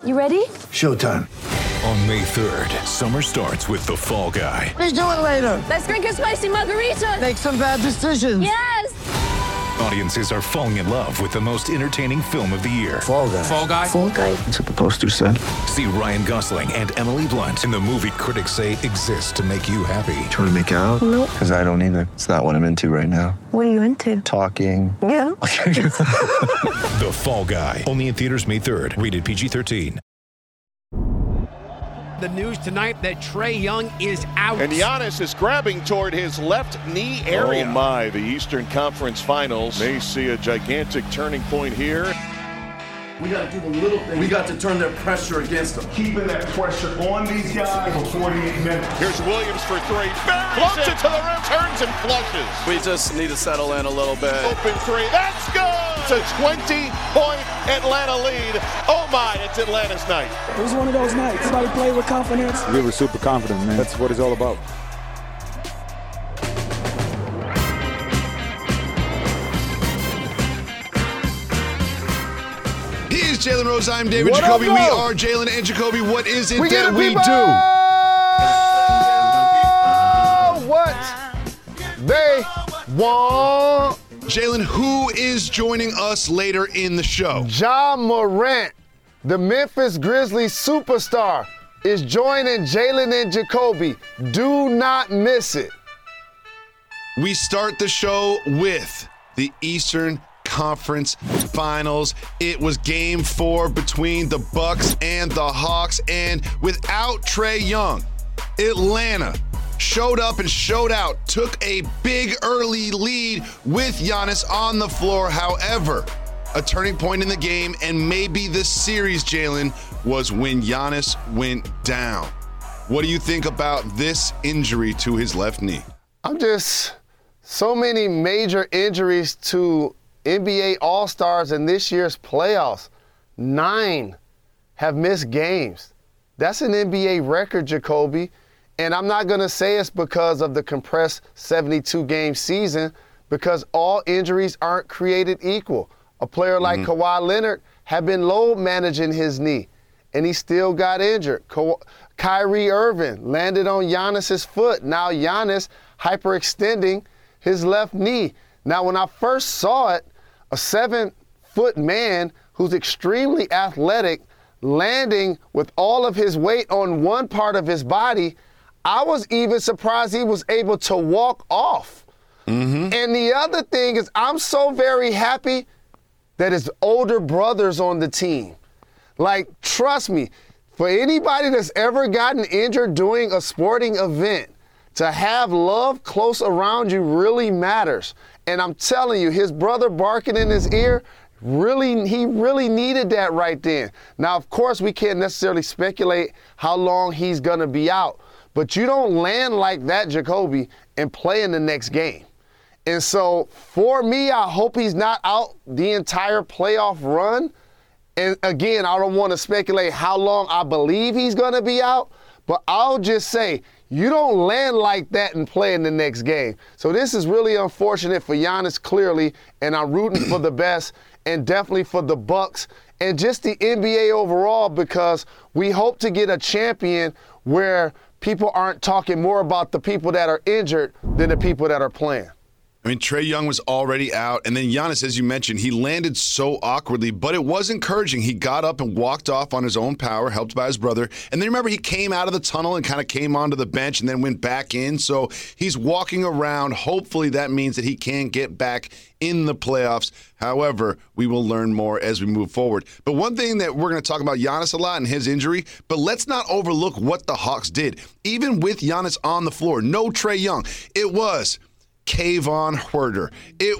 You ready? Showtime. On May 3rd, summer starts with The Fall Guy. Let's do it later. Let's drink a spicy margarita. Make some bad decisions. Yes. Audiences are falling in love with the most entertaining film of the year. Fall Guy. Fall Guy? Fall Guy. That's what the poster said. See Ryan Gosling and Emily Blunt in the movie critics say exists to make you happy. Trying to make it out? Nope. Because I don't either. It's not what I'm into right now. What are you into? Talking. Yeah. The Fall Guy. Only in theaters May 3rd. Rated PG-13. The news tonight that Trae Young is out. And Giannis is grabbing toward his left knee area. Oh my, the Eastern Conference Finals may see a gigantic turning point here. We got to do the little things. We got to turn their pressure against them. Keeping that pressure on these guys for 48 minutes. Here's Williams for three. Floats it to the rim, turns and flushes. We just need to settle in a little bit. Open three, that's good! It's a 20-point Atlanta lead. Oh my, it's Atlanta's night. It was one of those nights. Everybody played with confidence. We were super confident, man. That's what it's all about. He is Jalen Rose. I'm David Jacoby. We are Jalen and Jacoby. What is it that we do? What they want. Jalen, who is joining us later in the show? Ja Morant, the Memphis Grizzlies superstar, is joining Jalen and Jacoby. Do not miss it. We start the show with the Eastern Conference Finals. It was game 4 between the Bucks and the Hawks, and without Trae Young, Atlanta showed up and showed out, took a big early lead with Giannis on the floor. However, a turning point in the game and maybe the series, Jalen, was when Giannis went down. What do you think about this injury to his left knee? So many major injuries to NBA All-Stars in this year's playoffs. 9 have missed games. That's an NBA record, Jacoby. And I'm not going to say it's because of the compressed 72-game season, because all injuries aren't created equal. A player like Kawhi Leonard had been load managing his knee, and he still got injured. Kyrie Irving landed on Giannis's foot. Now Giannis hyperextending his left knee. Now, when I first saw it, a 7-foot man who's extremely athletic landing with all of his weight on one part of his body, I was even surprised he was able to walk off. And the other thing is, I'm so very happy that his older brother's on the team. Like, trust me, for anybody that's ever gotten injured doing a sporting event, to have love close around you really matters. And I'm telling you, his brother barking in his ear, he really needed that right then. Now, of course, we can't necessarily speculate how long he's going to be out. But you don't land like that, Jacoby, and play in the next game. And so, for me, I hope he's not out the entire playoff run. And again, I don't want to speculate how long I believe he's going to be out, but I'll just say, you don't land like that and play in the next game. So this is really unfortunate for Giannis, clearly, and I'm rooting for the best, and definitely for the Bucks and just the NBA overall, because we hope to get a champion where people aren't talking more about the people that are injured than the people that are playing. I mean, Trae Young was already out, and then Giannis, as you mentioned, he landed so awkwardly, but it was encouraging. He got up and walked off on his own power, helped by his brother. And then remember, he came out of the tunnel and kind of came onto the bench and then went back in. So he's walking around. Hopefully that means that he can get back in the playoffs. However, we will learn more as we move forward. But one thing that we're going to talk about Giannis a lot and his injury, but let's not overlook what the Hawks did. Even with Giannis on the floor, no Trae Young, it was Kayvon Huerter. It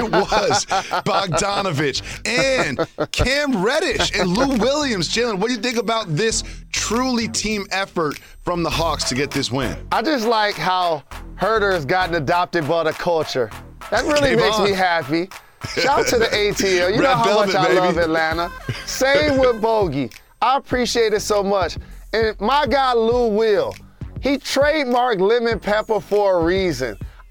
was Bogdanovich and Cam Reddish and Lou Williams. Jalen, what do you think about this truly team effort from the Hawks to get this win? I just like how Huerter has gotten adopted by the culture. That really makes me happy. Shout out to the ATL. You know how much I love Atlanta. Same with Bogey. I appreciate it so much. And my guy Lou Will, he trademarked lemon pepper for a reason.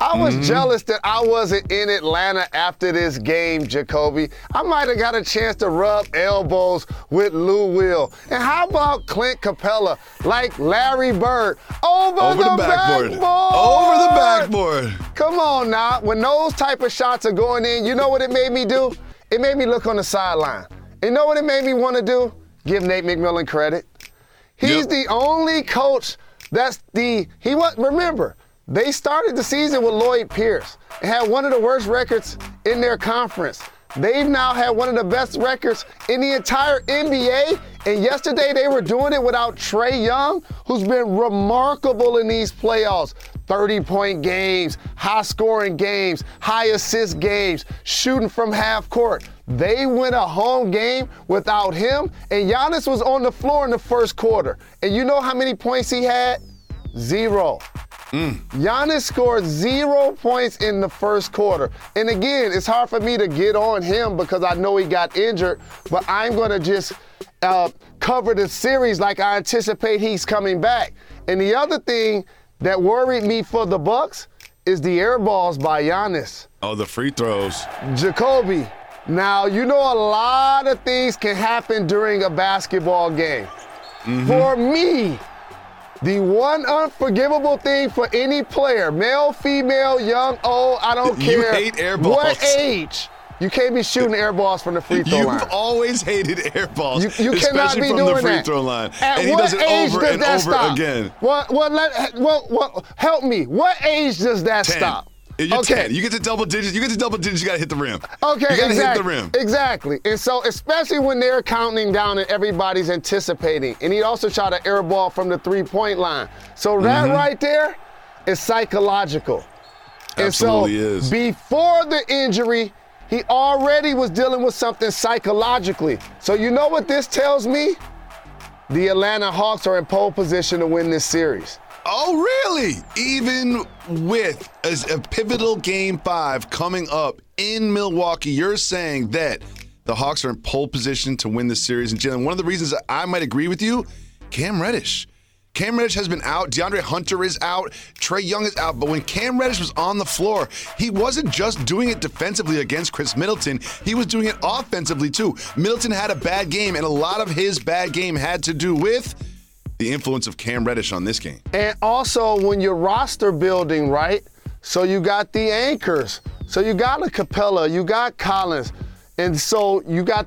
I was jealous that I wasn't in Atlanta after this game, Jacoby. I might have got a chance to rub elbows with Lou Will. And how about Clint Capella, like Larry Bird, over the backboard? Over the backboard. Come on now. When those type of shots are going in, you know what it made me do? It made me look on the sideline. You know what it made me want to do? Give Nate McMillan credit. He's the only coach remember, they started the season with Lloyd Pierce and had one of the worst records in their conference. They've now had one of the best records in the entire NBA, and yesterday they were doing it without Trae Young, who's been remarkable in these playoffs. 30-point games, high-scoring games, high-assist games, shooting from half court. They win a home game without him, and Giannis was on the floor in the first quarter. And you know how many points he had? 0. Giannis scored 0 points in the first quarter. And again, it's hard for me to get on him because I know he got injured, but I'm going to just cover the series like I anticipate he's coming back. And the other thing that worried me for the Bucks is the air balls by Giannis. Oh, the free throws. Jacoby, now you know a lot of things can happen during a basketball game. For me, the one unforgivable thing for any player, male, female, young, old, I don't care. You hate air balls. What age? You can't be shooting air balls from the free throw line. You've always hated air balls, you cannot be especially from doing the free that. throw line. At and he what does it age over does and that over stop? again. Help me. What age does that 10. stop? You're okay. 10. You get to double digits. You got to hit the rim. Okay, you got to hit the rim. Exactly. And so, especially when they're counting down and everybody's anticipating. And he also shot an air ball from the three-point line. So that right there is psychological. Absolutely and so, is. Before the injury, he already was dealing with something psychologically. So you know what this tells me? The Atlanta Hawks are in pole position to win this series. Oh, really? Even with a pivotal Game 5 coming up in Milwaukee, you're saying that the Hawks are in pole position to win this series. And Jalen, one of the reasons that I might agree with you, Cam Reddish. Cam Reddish has been out. DeAndre Hunter is out. Trae Young is out. But when Cam Reddish was on the floor, he wasn't just doing it defensively against Chris Middleton. He was doing it offensively, too. Middleton had a bad game, and a lot of his bad game had to do with the influence of Cam Reddish on this game. And also, when you're roster building, right? So you got the anchors. So you got a Capella, you got Collins. And so you got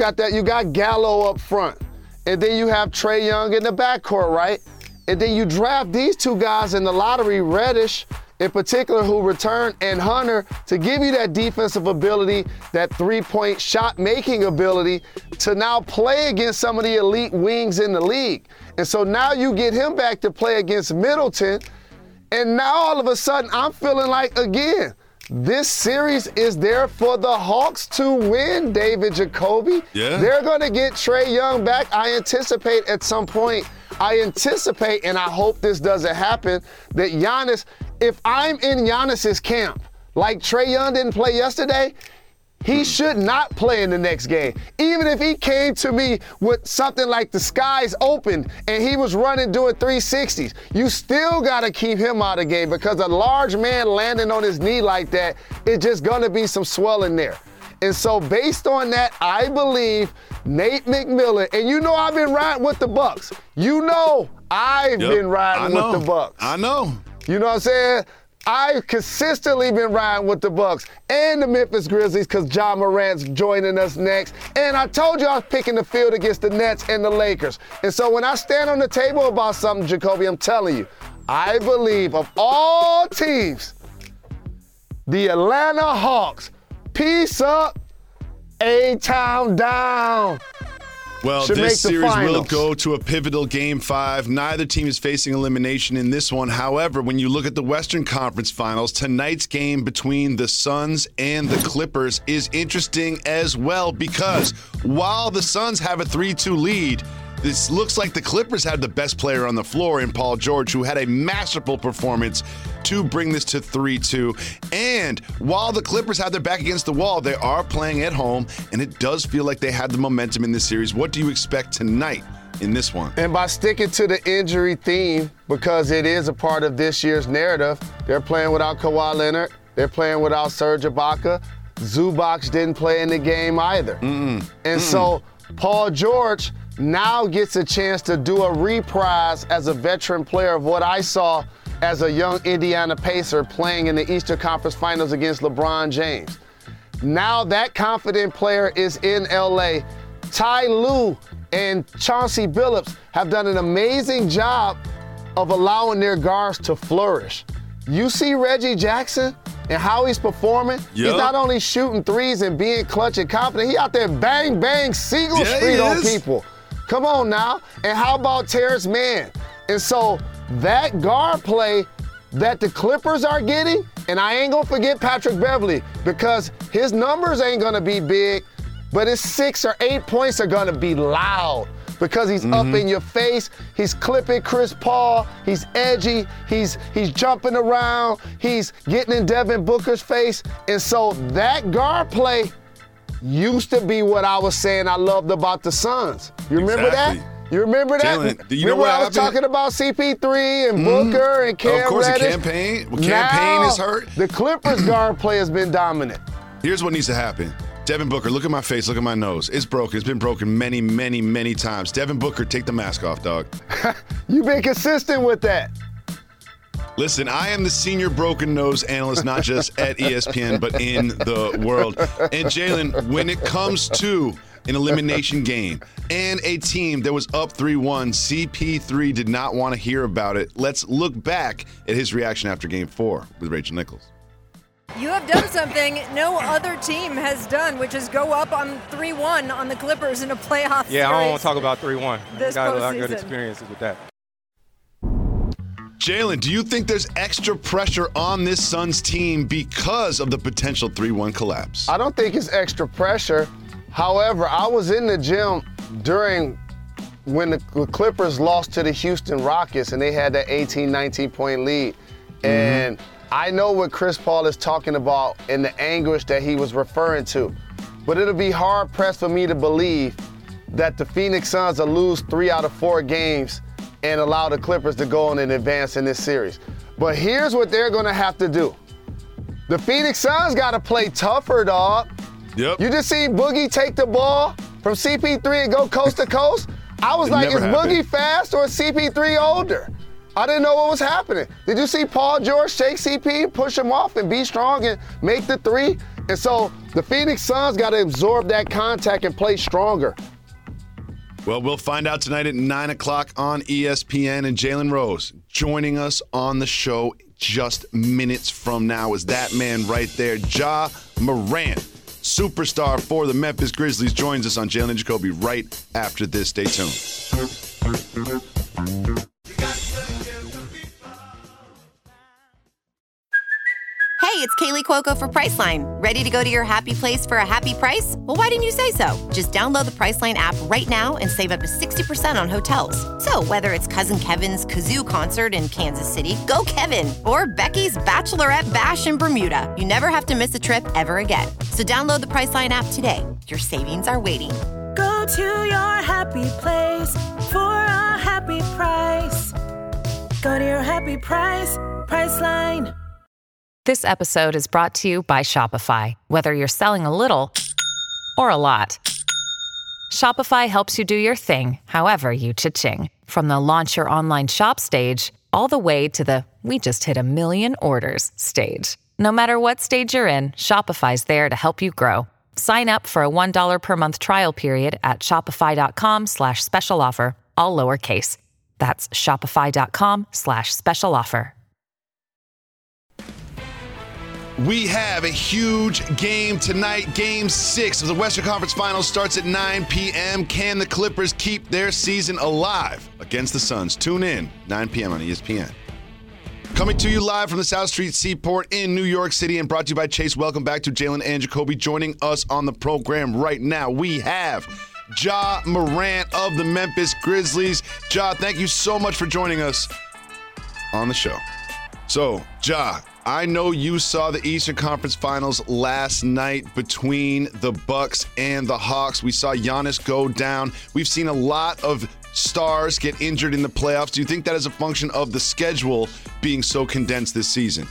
Gallo up front. And then you have Trae Young in the backcourt, right? And then you draft these two guys in the lottery, Reddish in particular, who returned, and Hunter, to give you that defensive ability, that three-point shot-making ability to now play against some of the elite wings in the league. And so now you get him back to play against Middleton, and now all of a sudden I'm feeling like, again, this series is there for the Hawks to win, David Jacoby. Yeah. They're going to get Trae Young back, I anticipate, at some point. I anticipate, and I hope this doesn't happen, that Giannis, if I'm in Giannis's camp, like Trae Young didn't play yesterday, he should not play in the next game. Even if he came to me with something like the skies opened and he was running doing 360s, you still got to keep him out of the game, because a large man landing on his knee like that, it's just going to be some swelling there. And so based on that, I believe Nate McMillan, and you know I've been riding with the Bucks. You know I've been riding with the Bucks. I know. You know what I'm saying? I've consistently been riding with the Bucks and the Memphis Grizzlies, because Ja Morant's joining us next. And I told you I was picking the field against the Nets and the Lakers. And so when I stand on the table about something, Jacoby, I'm telling you, I believe of all teams, the Atlanta Hawks, peace up, A-Town down. Well, Should this make the series will finals. go to a pivotal Game 5. Neither team is facing elimination in this one. However, when you look at the Western Conference Finals, tonight's game between the Suns and the Clippers is interesting as well, because while the Suns have a 3-2 lead, this looks like the Clippers had the best player on the floor in Paul George, who had a masterful performance to bring this to 3-2. And while the Clippers have their back against the wall, they are playing at home, and it does feel like they had the momentum in this series. What do you expect tonight in this one. And by sticking to the injury theme, because it is a part of this year's narrative, they're playing without Kawhi Leonard. They're playing without Serge Ibaka. Zubac didn't play in the game either. And so Paul George now gets a chance to do a reprise as a veteran player of what I saw as a young Indiana Pacer playing in the Eastern Conference Finals against LeBron James. Now that confident player is in LA. Ty Lue and Chauncey Billups have done an amazing job of allowing their guards to flourish. You see Reggie Jackson and how he's performing. Yep. He's not only shooting threes and being clutch and confident, he out there bang, bang, Siegel Street on people. Come on now. And how about Terrence Mann? And so that guard play that the Clippers are getting, and I ain't gonna forget Patrick Beverley, because his numbers ain't gonna be big, but his 6 or 8 points are gonna be loud because he's up in your face, he's clipping Chris Paul, he's edgy, he's jumping around, he's getting in Devin Booker's face. And so that guard play used to be what I was saying I loved about the Suns. You remember that? You remember that? Jalen, do you remember know what I was happened? talking about CP3 and Booker and Cam Reddish? Of course, Campaign is hurt. The Clippers guard play has been dominant. Here's what needs to happen. Devin Booker, look at my face, look at my nose. It's broken. It's been broken many, many, many times. Devin Booker, take the mask off, dog. You've been consistent with that. Listen, I am the senior broken nose analyst, not just at ESPN, but in the world. And Jalen, when it comes to an elimination game and a team that was up 3-1, CP3 did not want to hear about it. Let's look back at his reaction after Game 4 with Rachel Nichols. You have done something no other team has done, which is go up on 3-1 on the Clippers in a playoff series. Yeah, I don't want to talk about 3-1. This got a lot of postseason. good experiences with that. Jalen, do you think there's extra pressure on this Suns team because of the potential 3-1 collapse? I don't think it's extra pressure. However, I was in the gym when the Clippers lost to the Houston Rockets and they had that 18, 19-point lead. And I know what Chris Paul is talking about and the anguish that he was referring to. But it'll be hard-pressed for me to believe that the Phoenix Suns will lose 3 out of 4 games and allow the Clippers to go on and advance in this series. But here's what they're going to have to do. The Phoenix Suns got to play tougher, dog. Yep. You just seen Boogie take the ball from CP3 and go coast to coast? I was like, is Boogie fast or is CP3 older? I didn't know what was happening. Did you see Paul George shake CP, push him off, and be strong and make the 3? And so the Phoenix Suns got to absorb that contact and play stronger. Well, we'll find out tonight at 9 o'clock on ESPN. And Jalen Rose joining us on the show just minutes from now is that man right there, Ja Morant, superstar for the Memphis Grizzlies, joins us on Jalen and Jacoby right after this. Stay tuned. Hey, it's Kaylee Cuoco for Priceline. Ready to go to your happy place for a happy price? Well, why didn't you say so? Just download the Priceline app right now and save up to 60% on hotels. So whether it's Cousin Kevin's Kazoo Concert in Kansas City, go Kevin, or Becky's Bachelorette Bash in Bermuda, you never have to miss a trip ever again. So download the Priceline app today. Your savings are waiting. Go to your happy place for a happy price. Go to your happy price, Priceline. This episode is brought to you by Shopify. Whether you're selling a little or a lot, Shopify helps you do your thing, however you cha-ching. From the launch your online shop stage, all the way to the we just hit 1 million orders stage. No matter what stage you're in, Shopify's there to help you grow. Sign up for a $1 per month trial period at shopify.com/special offer, all lowercase. That's shopify.com/special offer. We have a huge game tonight. Game 6 of the Western Conference Finals starts at 9 p.m. Can the Clippers keep their season alive against the Suns? Tune in, 9 p.m. on ESPN. Coming to you live from the South Street Seaport in New York City and brought to you by Chase. Welcome back to Jalen and Jacoby. Joining us on the program right now, we have Ja Morant of the Memphis Grizzlies. Ja, thank you so much for joining us on the show. So, Ja, I know you saw the Eastern Conference Finals last night between the Bucks and the Hawks. We saw Giannis go down. We've seen a lot of stars get injured in the playoffs. Do you think that is a function of the schedule being so condensed this season?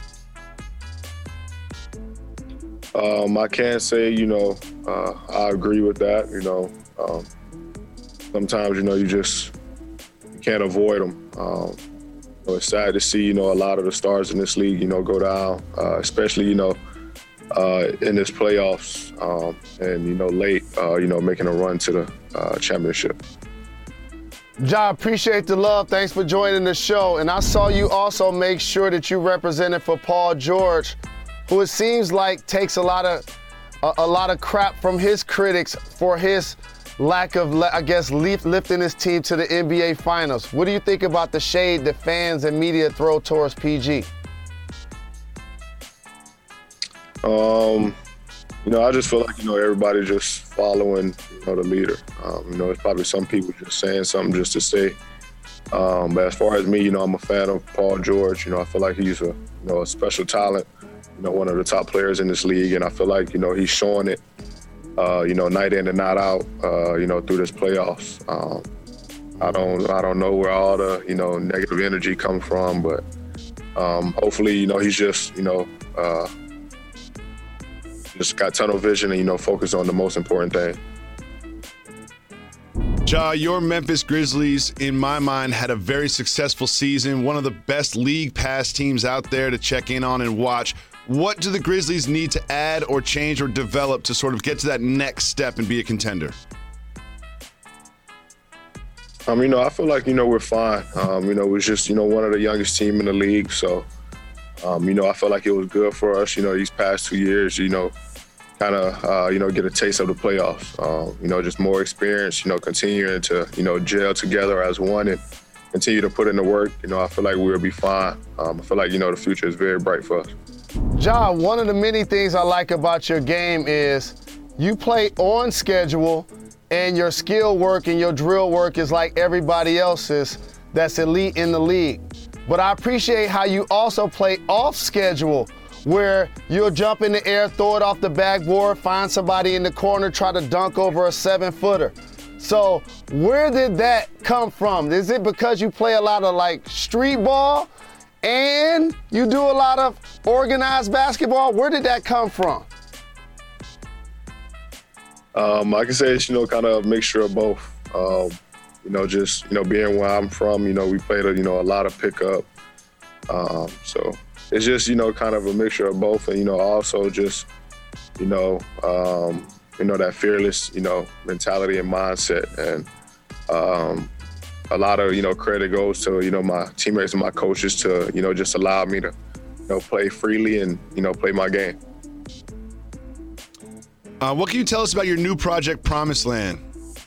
I can't say, I agree with that. Sometimes, you can't avoid them. It's sad to see, a lot of the stars in this league, go down, especially, in this playoffs and, late, making a run to the championship. Ja, appreciate the love. Thanks for joining the show. And I saw you also make sure that you represented for Paul George, who it seems like takes a lot of crap from his critics for his lack of, lifting his team to the NBA Finals. What do you think about the shade that fans and media throw towards PG? I just feel like, everybody just following, the leader. It's probably some people just saying something just to say. But as far as me, I'm a fan of Paul George. I feel like he's a special talent, one of the top players in this league. And I feel like, he's showing it, night in and night out, through this playoffs. I don't know where all the, negative energy comes from, but hopefully, he's just got tunnel vision and, focus on the most important thing. Ja, your Memphis Grizzlies, in my mind, had a very successful season, one of the best league pass teams out there to check in on and watch. What do the Grizzlies need to add or change or develop to sort of get to that next step and be a contender? I feel like, we're fine. We're just, one of the youngest team in the league. So, I feel like it was good for us, these past 2 years, kind of, get a taste of the playoffs. Just more experience, continuing to, gel together as one and continue to put in the work. I feel like we'll be fine. I feel like, the future is very bright for us. Ja, one of the many things I like about your game is you play on schedule and your skill work and your drill work is like everybody else's that's elite in the league. But I appreciate how you also play off schedule where you'll jump in the air, throw it off the backboard, find somebody in the corner, try to dunk over a 7-footer. So where did that come from? Is it because you play a lot of street ball and you do a lot of organized basketball? Where did that come from? I can say it's, kind of a mixture of both. Just, being where I'm from, we played, a lot of pickup. So it's just, kind of a mixture of both. And, also just, that fearless, mentality and mindset. And a lot of, credit goes to, my teammates and my coaches to, just allow me to, play freely and, play my game. What can you tell us about your new project, Promised Land?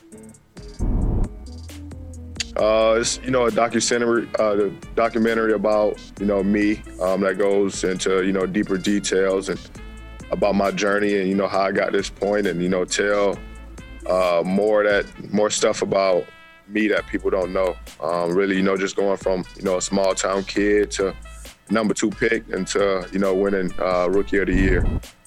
It's, a documentary about, me that goes into, deeper details and about my journey and, how I got this point and, tell more stuff about me that people don't know. Really, just going from, a small town kid to number 2 pick and to, winning Rookie of the Year.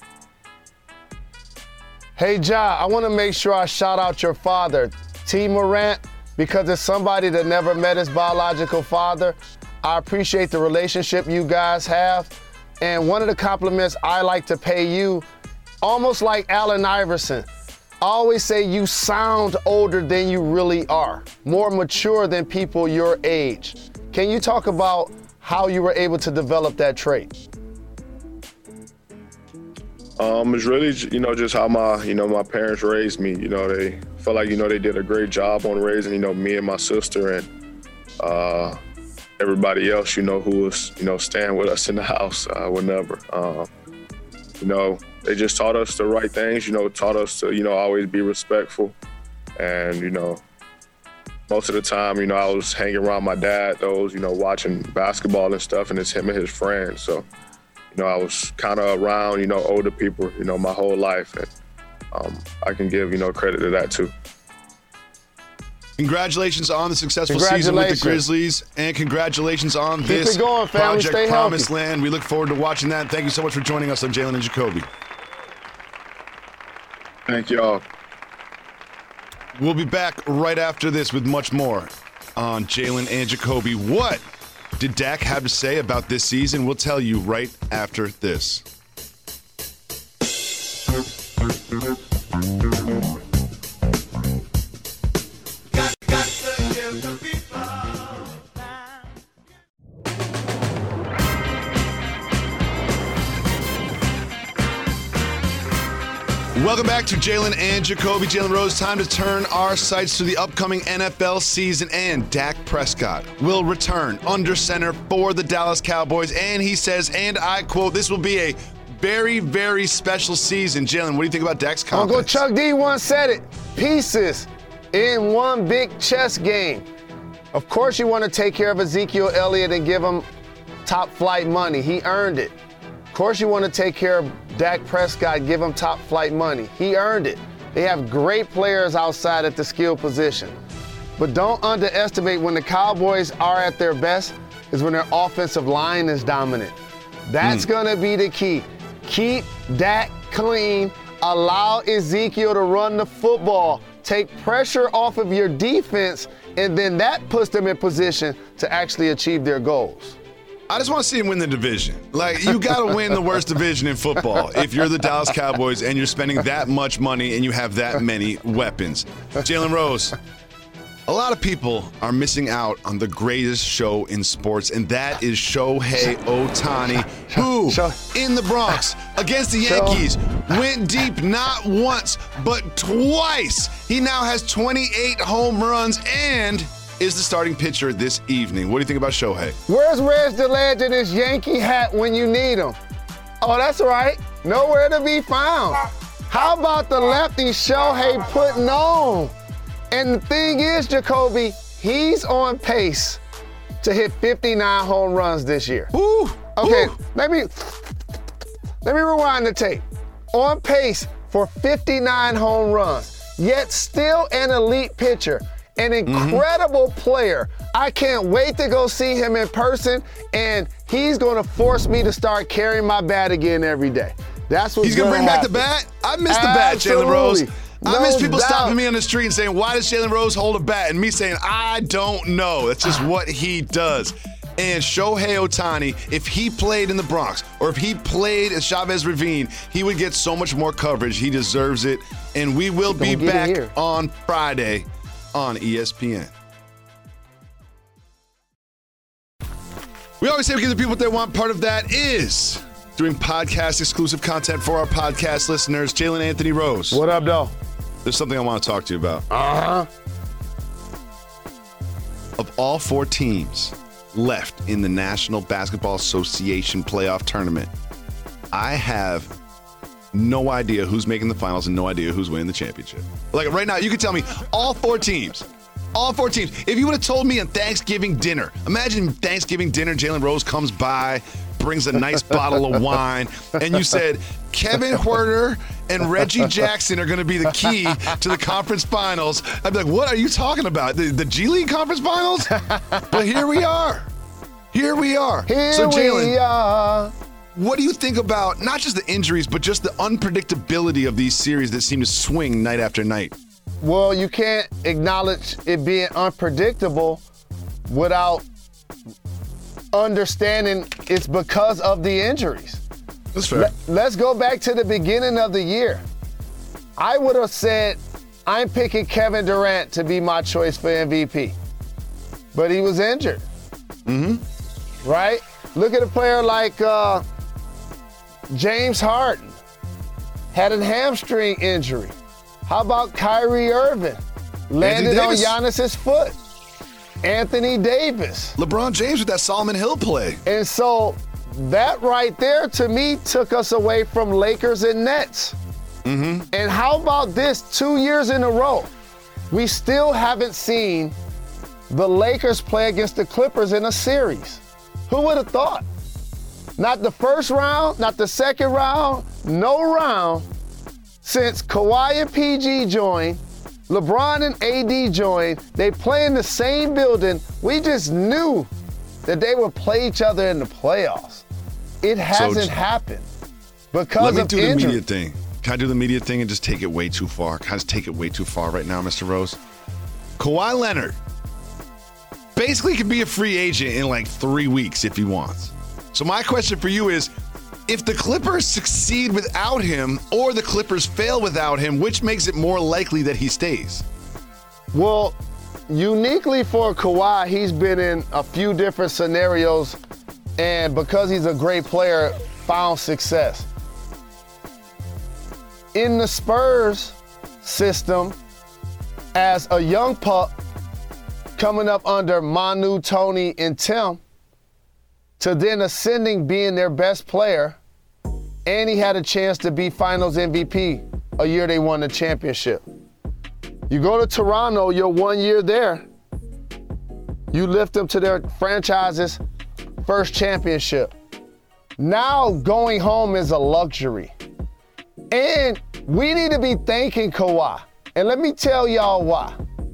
Hey, Ja, I want to make sure I shout out your father, T. Morant, because it's somebody that never met his biological father. I appreciate the relationship you guys have. And one of the compliments I like to pay you, almost like Allen Iverson, I always say you sound older than you really are, more mature than people your age. Can you talk about how you were able to develop that trait? It's really, just how my parents raised me. They felt like, they did a great job on raising, me and my sister and everybody else, who was, staying with us in the house whenever. They just taught us the right things, taught us to, always be respectful. And, most of the time, I was hanging around my dad, watching basketball and stuff, and it's him and his friends. So, I was kind of around, older people, my whole life. And I can give, credit to that too. Congratulations on the successful season with the Grizzlies, and congratulations on this going, Project Stay Promised healthy. Land. We look forward to watching that. Thank you so much for joining us on Jalen and Jacoby. Thank y'all. We'll be back right after this with much more on Jalen and Jacoby. What did Dak have to say about this season? We'll tell you right after this. Welcome back to Jalen and Jacoby. Jalen Rose, time to turn our sights to the upcoming NFL season, and Dak Prescott will return under center for the Dallas Cowboys, and he says, and I quote, this will be a very, very special season. Jalen, what do you think about Dak's confidence? Uncle Chuck D once said it, pieces in one big chess game. Of course you want to take care of Ezekiel Elliott and give him top flight money. He earned it. Of course you want to take care of Dak Prescott, give him top flight money. He earned it. They have great players outside at the skill position. But don't underestimate when the Cowboys are at their best is when their offensive line is dominant. That's going to be the key. Keep Dak clean. Allow Ezekiel to run the football. Take pressure off of your defense, and then that puts them in position to actually achieve their goals. I just want to see him win the division. Like, you got to win the worst division in football if you're the Dallas Cowboys and you're spending that much money and you have that many weapons. Jalen Rose, a lot of people are missing out on the greatest show in sports, and that is Shohei Ohtani, who, in the Bronx, against the Yankees, went deep not once, but twice. He now has 28 home runs and is the starting pitcher this evening. What do you think about Shohei? Where's Reg the Legend, his Yankee hat when you need him? Oh, that's right. Nowhere to be found. How about the lefty Shohei putting on? And the thing is, Jacoby, he's on pace to hit 59 home runs this year. Ooh. Okay, ooh. Let me rewind the tape. On pace for 59 home runs, yet still an elite pitcher. An incredible player. I can't wait to go see him in person, and he's going to force me to start carrying my bat again every day. That's what's He's going to bring happen. back the bat? I miss the bat, Jalen Rose. I miss people stopping me on the street and saying, why does Jalen Rose hold a bat? And me saying, I don't know. That's just what he does. And Shohei Ohtani, if he played in the Bronx or if he played at Chavez Ravine, he would get so much more coverage. He deserves it. And we will be back on Friday on ESPN. We always say we give the people what they want. Part of that is doing podcast exclusive content for our podcast listeners. Jalen Anthony Rose. What up, though? There's something I want to talk to you about. Of all 4 teams left in the National Basketball Association playoff tournament, I have no idea who's making the finals and no idea who's winning the championship. Like right now, you could tell me all 4 teams. All 4 teams. If you would have told me on Thanksgiving dinner, imagine Thanksgiving dinner, Jalen Rose comes by, brings a nice bottle of wine, and you said, Kevin Huerter and Reggie Jackson are going to be the key to the conference finals. I'd be like, what are you talking about? The G League conference finals? But here we are. Here we are. Here we are. What do you think about not just the injuries, but just the unpredictability of these series that seem to swing night after night? Well, you can't acknowledge it being unpredictable without understanding it's because of the injuries. That's fair. Let's go back to the beginning of the year. I would have said, I'm picking Kevin Durant to be my choice for MVP. But he was injured. Right? Look at a player like James Harden. Had a hamstring injury. How about Kyrie Irving? Landed on Giannis's foot. Anthony Davis. LeBron James with that Solomon Hill play. And so that right there, to me, took us away from Lakers and Nets. And how about this? 2 years in a row, we still haven't seen the Lakers play against the Clippers in a series. Who would have thought? Not the first round, not the second round, no round since Kawhi and PG joined, LeBron and AD joined. They play in the same building. We just knew that they would play each other in the playoffs. It hasn't happened because of Let me do injury. the media thing. Can I do the media thing and just take it way too far? Can I just take it way too far right now, Mr. Rose? Kawhi Leonard basically could be a free agent in like 3 weeks if he wants. So my question for you is, if the Clippers succeed without him or the Clippers fail without him, which makes it more likely that he stays? Well, uniquely for Kawhi, he's been in a few different scenarios, and because he's a great player, found success. In the Spurs system, as a young pup coming up under Manu, Tony, and Tim, to then ascending being their best player, and he had a chance to be Finals MVP a year they won the championship. You go to Toronto, you're 1 year there. You lift them to their franchise's first championship. Now going home is a luxury. And we need to be thanking Kawhi. And let me tell y'all why.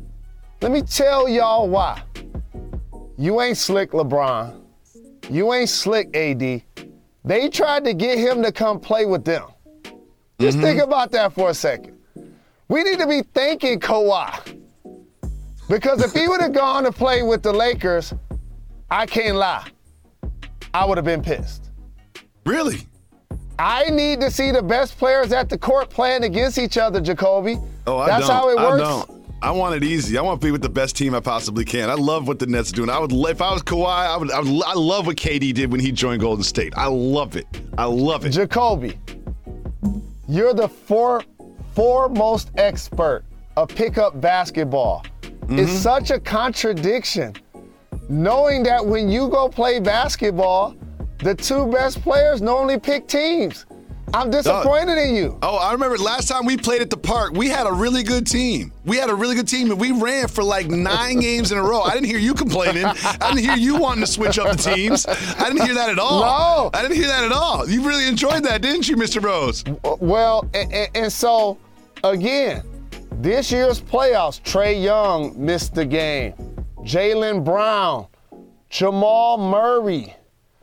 You ain't slick, LeBron. You ain't slick, AD. They tried to get him to come play with them. Just think about that for a second. We need to be thanking Kawhi. Because if he would have gone to play with the Lakers, I can't lie, I would have been pissed. Really? I need to see the best players at the court playing against each other, Jacoby. Oh, That's how it works. I don't. I want it easy. I want to be with the best team I possibly can. I love what the Nets are doing. If I was Kawhi, I love what KD did when he joined Golden State. I love it. Jacoby, you're the foremost expert of pickup basketball. It's such a contradiction, knowing that when you go play basketball, the two best players normally pick teams. I'm disappointed in you. Oh, I remember last time we played at the park, we had a really good team. And we ran for like 9 games in a row. I didn't hear you complaining. I didn't hear you wanting to switch up the teams. I didn't hear that at all. No. I didn't hear that at all. You really enjoyed that, didn't you, Mr. Rose? Well, and so, again, this year's playoffs, Trae Young missed the game. Jaylen Brown, Jamal Murray.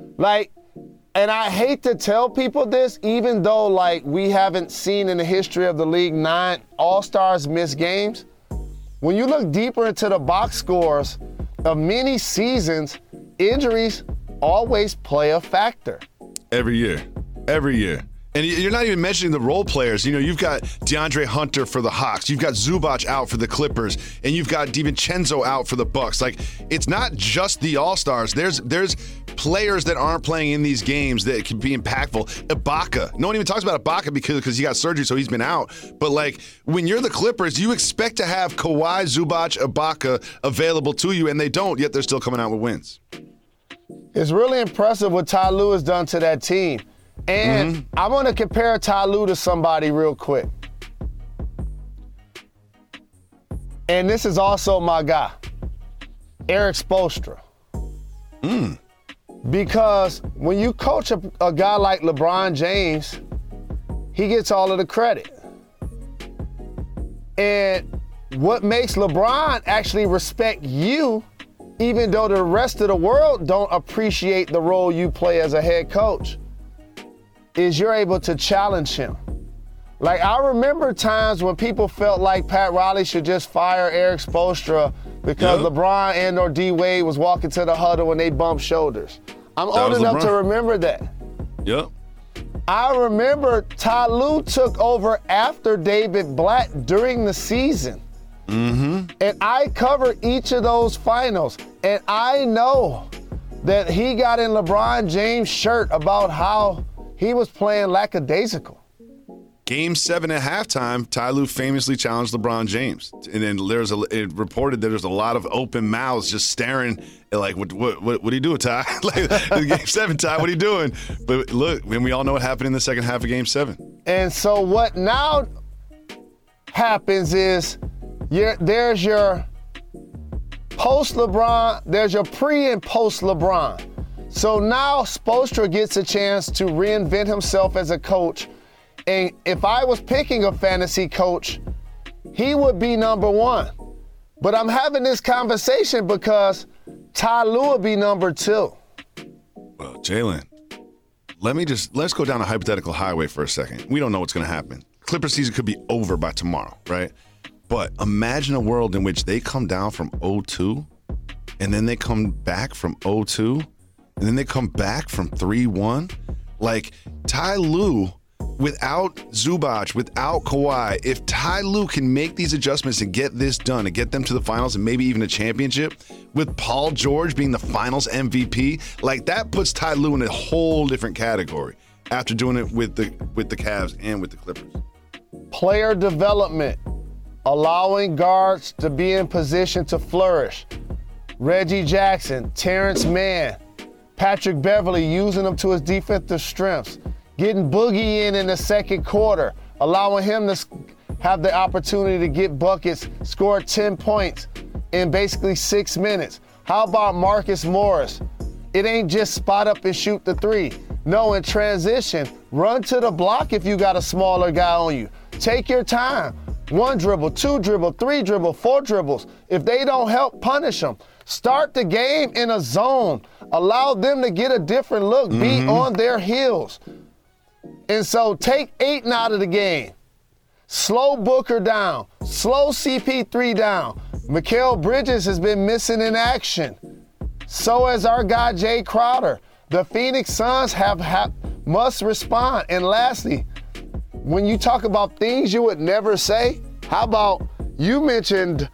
And I hate to tell people this, even though we haven't seen in the history of the league 9 All-Stars miss games. When you look deeper into the box scores of many seasons, injuries always play a factor. Every year. And you're not even mentioning the role players. You know, you've got DeAndre Hunter for the Hawks. You've got Zubac out for the Clippers. And you've got DiVincenzo out for the Bucks. It's not just the All-Stars. There's players that aren't playing in these games that can be impactful. Ibaka. No one even talks about Ibaka because he got surgery, so he's been out. But, when you're the Clippers, you expect to have Kawhi, Zubac, Ibaka available to you, and they don't, yet they're still coming out with wins. It's really impressive what Ty Lue has done to that team. And I want to compare Ty Lue to somebody real quick. And this is also my guy, Eric Spoelstra. Because when you coach a guy like LeBron James, he gets all of the credit. And what makes LeBron actually respect you, even though the rest of the world don't appreciate the role you play as a head coach, is you're able to challenge him. I remember times when people felt like Pat Riley should just fire Eric Spoelstra because LeBron and or D Wade was walking to the huddle when they bumped shoulders. I'm old enough to remember that. Yep. I remember Ty Lue took over after David Blatt during the season. And I covered each of those finals. And I know that he got in LeBron James' shirt about how he was playing lackadaisical. Game 7 at halftime, Ty Lue famously challenged LeBron James. And then it reported that there's a lot of open mouths just staring at what are you doing, Ty? Game 7, Ty, what are you doing? But look, and we all know what happened in the second half of Game 7. And so what now happens is there's your post-LeBron, there's your pre- and post-LeBron. So now Spoelstra gets a chance to reinvent himself as a coach. And if I was picking a fantasy coach, he would be number one. But I'm having this conversation because Ty Lue would be number two. Well, Jalen, let's go down a hypothetical highway for a second. We don't know what's going to happen. Clipper season could be over by tomorrow, right? But imagine a world in which they come down from 0-2, and then they come back from 0-2, and then they come back from 3-1. Like, Ty Lue, without Zubac, without Kawhi, if Ty Lue can make these adjustments and get this done and get them to the finals and maybe even a championship, with Paul George being the finals MVP, like that puts Ty Lue in a whole different category after doing it with the Cavs and with the Clippers. Player development, allowing guards to be in position to flourish. Reggie Jackson, Terrence Mann, Patrick Beverly using them to his defensive strengths. Getting Boogie in the second quarter, allowing him to have the opportunity to get buckets, score 10 points in basically 6 minutes. How about Marcus Morris? It ain't just spot up and shoot the three. No, in transition, run to the block if you got a smaller guy on you. Take your time. 1 dribble, 2 dribble, 3 dribble, 4 dribbles. If they don't help, punish them. Start the game in a zone. Allow them to get a different look, be on their heels. And so take Ayton out of the game. Slow Booker down. Slow CP3 down. Mikal Bridges has been missing in action. So has our guy Jay Crowder. The Phoenix Suns must respond. And lastly, when you talk about things you would never say, how about you mentioned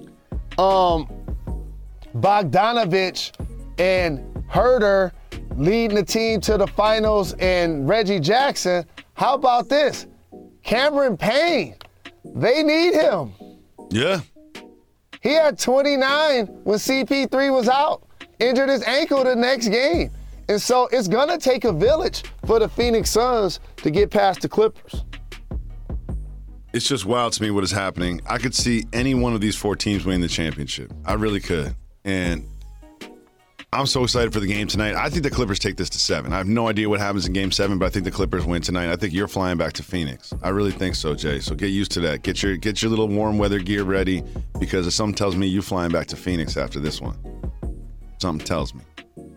Bogdanovich and Herter leading the team to the finals and Reggie Jackson. How about this? Cameron Payne. They need him. Yeah. He had 29 when CP3 was out. Injured his ankle the next game. And so it's going to take a village for the Phoenix Suns to get past the Clippers. It's just wild to me what is happening. I could see any one of these 4 teams winning the championship. I really could. And I'm so excited for the game tonight. I think the Clippers take this to 7. I have no idea what happens in Game 7, but I think the Clippers win tonight. I think you're flying back to Phoenix. I really think so, Jay. So get used to that. Get your little warm weather gear ready, because something tells me you flying back to Phoenix after this one. Something tells me.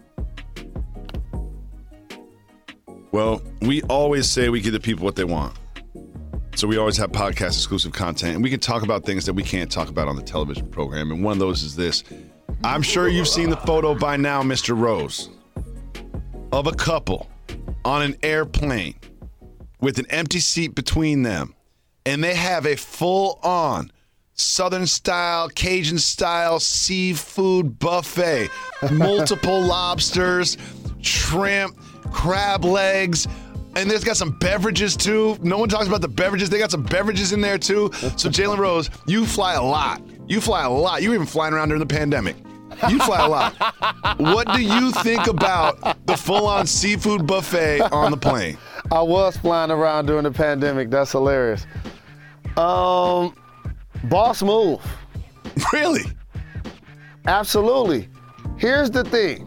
Well, we always say we give the people what they want. So we always have podcast exclusive content, and we can talk about things that we can't talk about on the television program. And one of those is this. I'm sure you've seen the photo by now, Mr. Rose, of a couple on an airplane with an empty seat between them. And they have a full-on Southern style, Cajun style seafood buffet. Multiple lobsters, shrimp, crab legs, and there's got some beverages too. No one talks about the beverages. They got some beverages in there too. So Jalen Rose, you fly a lot. You fly a lot. You were even flying around during the pandemic. You fly a lot. What do you think about the full-on seafood buffet on the plane? I was flying around during the pandemic. That's hilarious. Boss move. Really? Absolutely. Here's the thing.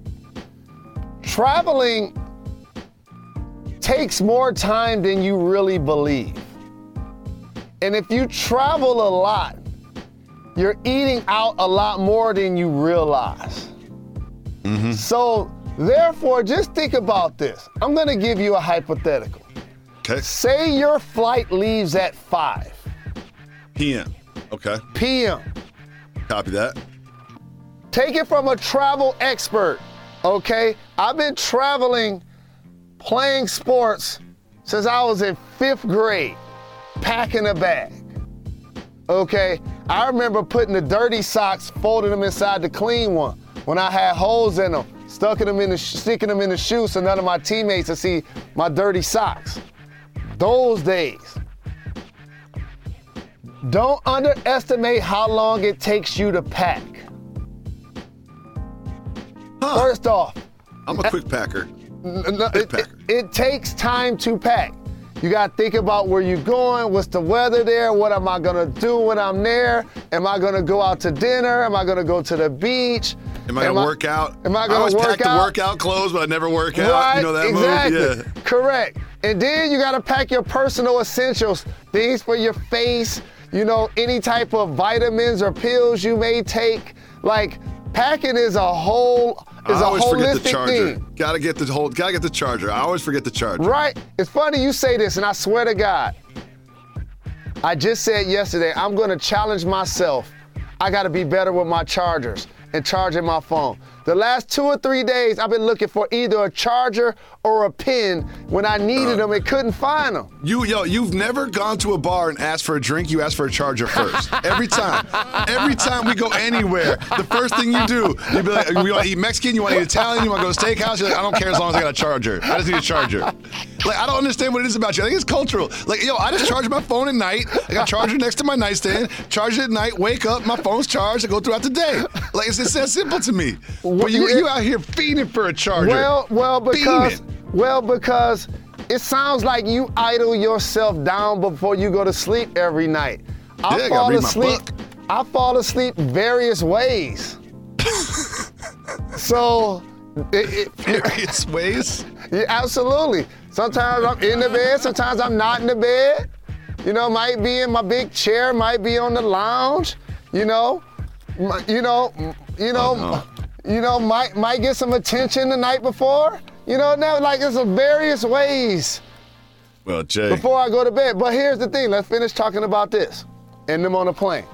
Traveling takes more time than you really believe. And if you travel a lot, you're eating out a lot more than you realize. So therefore, just think about this. I'm gonna give you a hypothetical. Okay. Say your flight leaves at 5 p.m. Okay. p.m. Copy that. Take it from a travel expert, okay? I've been traveling, playing sports since I was in 5th grade, packing a bag, okay? I remember putting the dirty socks, folding them inside the clean one when I had holes in them, sticking them in the shoe so none of my teammates would see my dirty socks. Those days. Don't underestimate how long it takes you to pack. First off, I'm a quick packer. It takes time to pack. You got to think about where you're going, what's the weather there, what am I going to do when I'm there? Am I going to go out to dinner? Am I going to go to the beach? Am I going to work out? Am I I going always to work pack out? the workout clothes, but I never work out. Right, You know that exactly. move? Yeah. Correct. And then you got to pack your personal essentials, things for your face, any type of vitamins or pills you may take. Like, packing is a whole I always forget the holistic charger. thing. Gotta get the charger. I always forget the charger. Right? It's funny you say this, and I swear to God, I just said yesterday, I'm gonna challenge myself. I gotta be better with my chargers and charging my phone. The last 2 or 3 days, I've been looking for either a charger or a pen when I needed them and couldn't find them. You've never gone to a bar and asked for a drink, you ask for a charger first. Every time we go anywhere, the first thing you do, you be like, you want to eat Mexican, you want to eat Italian, you want to go to a steakhouse, you're like, I don't care as long as I got a charger. I just need a charger. Like, I don't understand what it is about you. I think it's cultural. Like, I just charge my phone at night. I got a charger next to my nightstand, charge it at night, wake up, my phone's charged, I go throughout the day. Like, it's that simple to me. But you out here fiending for a charger. Because it sounds like you idle yourself down before you go to sleep every night. I fall asleep various ways. So various ways? Yeah, absolutely. Sometimes I'm in the bed, sometimes I'm not in the bed. Might be in my big chair, might be on the lounge, might get some attention the night before. There's various ways. Well, Jay. Before I go to bed. But here's the thing. Let's finish talking about this. And them on the plane.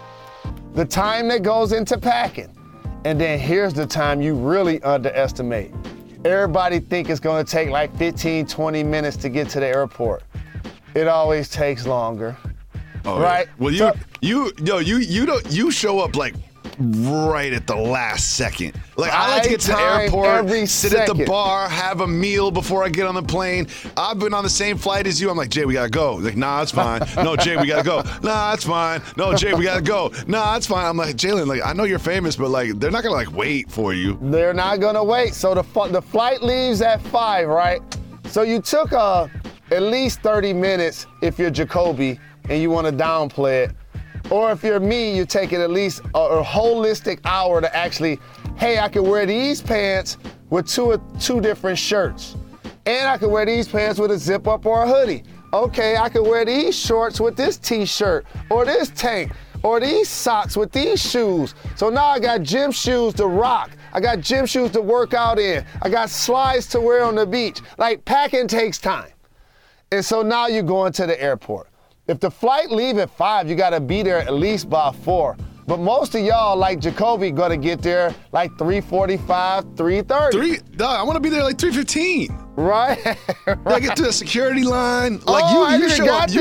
The time that goes into packing. And then here's the time you really underestimate. Everybody think it's going to take like 15, 20 minutes to get to the airport. It always takes longer. Oh, right? Yeah. Well, you show up like right at the last second. Like, I like to get to the airport, sit at the bar, have a meal before I get on the plane. I've been on the same flight as you. I'm like, Jay, we gotta go. Like, nah, it's fine. No, Jay, we gotta go. Nah, it's fine. No, Jay, we gotta go. Nah, it's fine. I'm like, Jalen, like, I know you're famous, but like, they're not gonna like wait for you. They're not gonna wait. So the flight leaves at 5, right? So you took at least 30 minutes if you're Jacoby and you want to downplay it. Or if you're me, you take it at least a holistic hour to actually, hey, I can wear these pants with two different shirts. And I can wear these pants with a zip up or a hoodie. Okay, I can wear these shorts with this t-shirt or this tank or these socks with these shoes. So now I got gym shoes to rock. I got gym shoes to work out in. I got slides to wear on the beach. Like, packing takes time. And so now you're going to the airport. If the flight leave at 5, you gotta be there at least by 4. But most of y'all, like Jacoby, gonna get there like 3:45, 3:30. I wanna be there like 3:15. Right? I get to the security line. Like, you show up.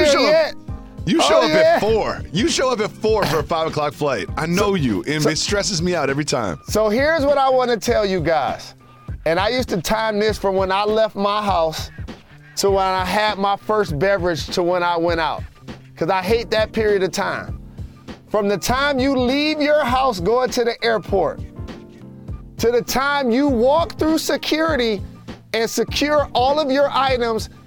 You show up at 4. You show up at 4 for a 5 o'clock flight. I know you, and it stresses me out every time. So here's what I wanna tell you guys. And I used to time this from when I left my house to when I had my first beverage to when I went out. Because I hate that period of time. From the time you leave your house going to the airport to the time you walk through security and secure all of your items